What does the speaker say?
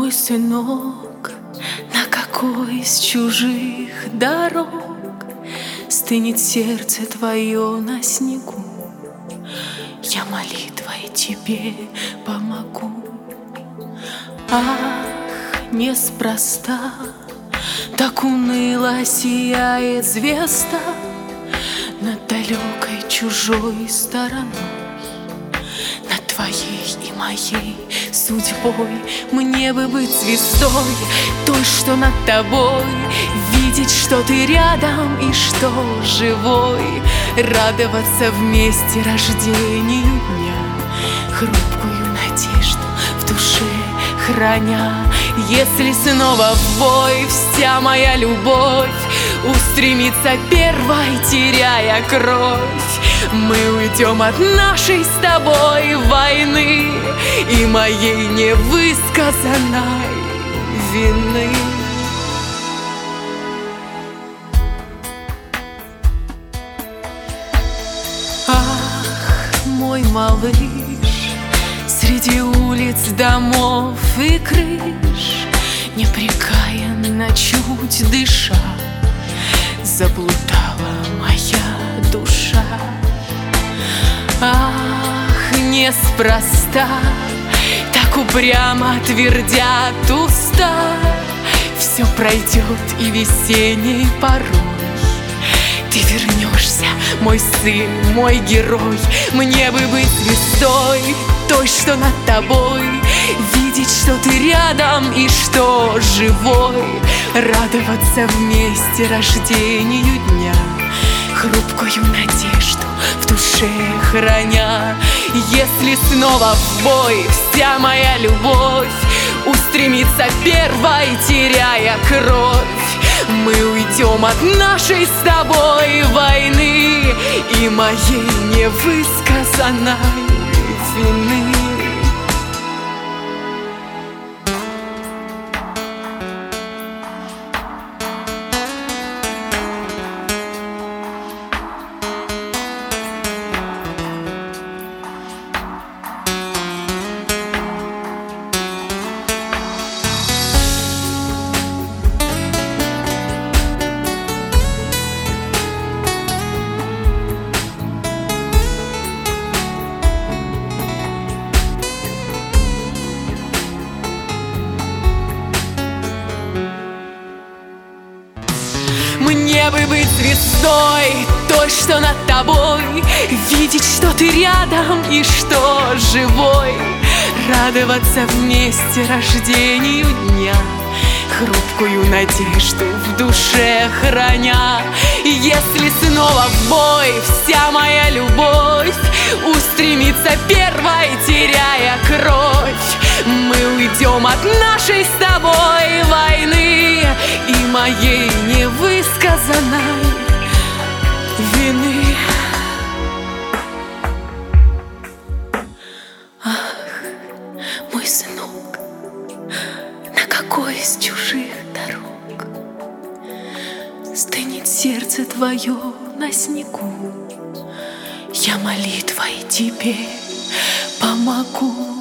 Мой сынок, на какой из чужих дорог стынет сердце твое на снегу? Я молитвой тебе помогу. Ах, неспроста так уныло сияет звезда над далекой чужой стороной. Над твоей и моей судьбой мне бы быть звездой, той, что над тобой, видеть, что ты рядом и что живой, радоваться вместе рождению дня, хрупкую надежду в душе храня. Если снова в бой вся моя любовь устремится первой, теряя кровь, мы уйдем от нашей с тобой войны и моей невысказанной вины. Ах, мой малыш, среди улиц, домов и крыш, непрекаянно чуть дыша, заблудала моя душа. Ах, неспроста так упрямо твердят уста, все пройдет и весенней порой ты вернешься, мой сын, мой герой. Мне бы быть звездой, той, что над тобой, видеть, что ты рядом и что живой, радоваться вместе рождению дня, хрупкую надежду в душе храня. Если снова в бой вся моя любовь устремится первой, теряя кровь, мы уйдем от нашей с тобой войны и моей невысказанной вины. Мне бы быть звездой, той, что над тобой, видеть, что ты рядом и что живой, радоваться вместе рождению дня, хрупкую надежду в душе храня. Если снова в бой вся моя любовь устремится первой, теряя кровь, мы уйдем от нашей с тобой войны и моей невысказанной вины. Ах, мой сынок, на какой из чужих дорог стынет сердце твое на снегу? Я молитвой тебе помогу.